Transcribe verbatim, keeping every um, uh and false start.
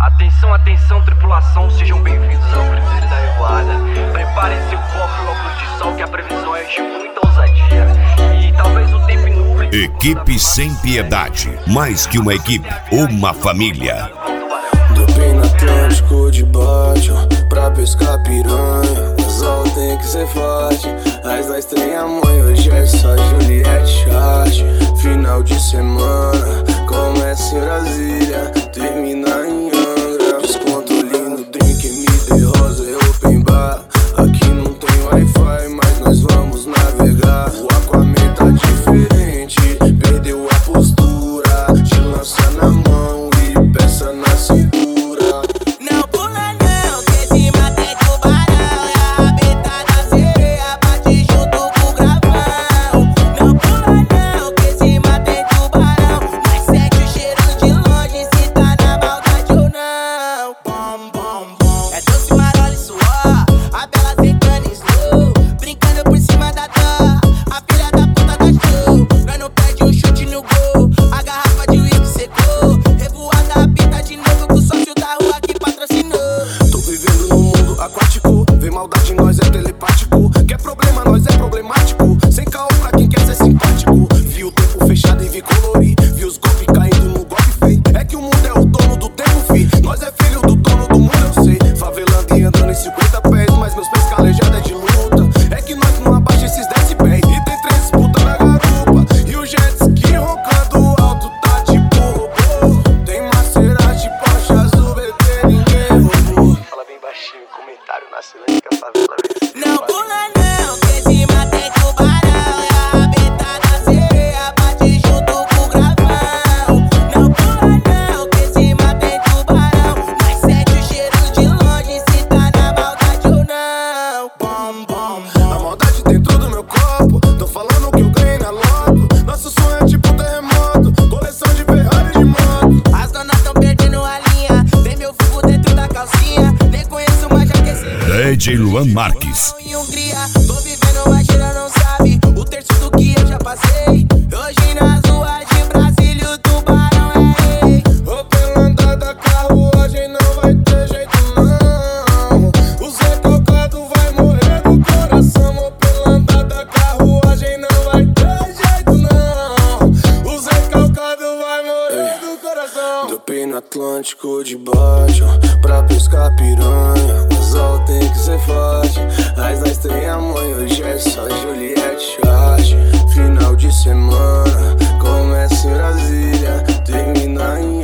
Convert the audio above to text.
Atenção, atenção, tripulação, sejam bem-vindos ao Cruzeiro da Revoada. Preparem seu copo e óculos de sol, que a previsão é de muita ousadia. E talvez o tempo inútil. Equipe Sem Piedade, mais que uma equipe, uma família. Do bem no Atlântico de baixo, pra pescar piranha, o sol tem que ser forte. As da estreia mãe, hoje é só Juliette Chart. Final de semana, começa em Brasília, termina em Angra. Desconto lindo, drink, M D Rosa e open bar. Aqui não tem Wi-Fi, mas nós vamos navegar. O Aquaman tá diferente, perdeu a postura. Te lança na mão e peça na cintura. Não pula não, que esse mata é tubarão. É a rabeta da sereia, bate junto com o gravão. Não pula não, que esse mata é tubarão. Mas sente o cheiro de longe, se tá na maldade ou não. Bom, bom, bom. É doce, marola e suor, a bela sentando em slow, brincando por cima da dor, a filha da puta da show. Nós não perde um chute no gol, a garrafa de uísque secou. Revoada apita de novo com o sócio da rua que patrocinou. Tô vivendo num mundo aquático, vem maldade em nós é telepático. Quer problema, nós é problemático, sem caô pra quem quer ser simpático. Vi o tempo fechado e vi colorir, vi os golpes caindo no golpe feio. É que o mundo é o dono do tempo, fi. Nós é filho do dono do mundo, eu sei. Favelando e andando em cinquenta pés, mas meus pés calejados é de luta. É que nós não abaixa esses dez pés. E tem três puta na garupa, e o jet ski roncando alto tá tipo robô. Tem Maserati, Porsche azul, bebê, ninguém roubou. Fala bem baixinho, comentário na cena que a favela vê. Não pula não, que esse mata é tubarão. É a rabeta da sereia, bate junto com o gravão. Não pula não, que esse mata é tubarão. Mas sente o cheiro de longe, se tá na maldade ou não. Bom, bom, A maldade dentro do meu corpo, tô falando que eu ganhei na loto. Nosso sonho é tipo terremoto, coleção de Ferrari de moto. as donas tão perdendo a linha, tem meu fogo dentro da calcinha. Nem conheço mais já que esse D J Luan Marques. em Hungria. Tô vivendo, mas ela não sabe o terço do que eu já passei. Hoje nas ruas de Brasília o tubarão é rei. Ô, pela andada, carruagem não vai ter jeito não. O Zé Calcado vai morrer do coração. Ô, pela andada, carruagem não vai ter jeito não. O Zé Calcado vai morrer do coração. Dopei no Atlântico de baixo, pra pescar piranha, o sol tem que ser forte. As da estreia mãe, hoje é só Juliette Chart. Final de semana, começa em Brasília, termina em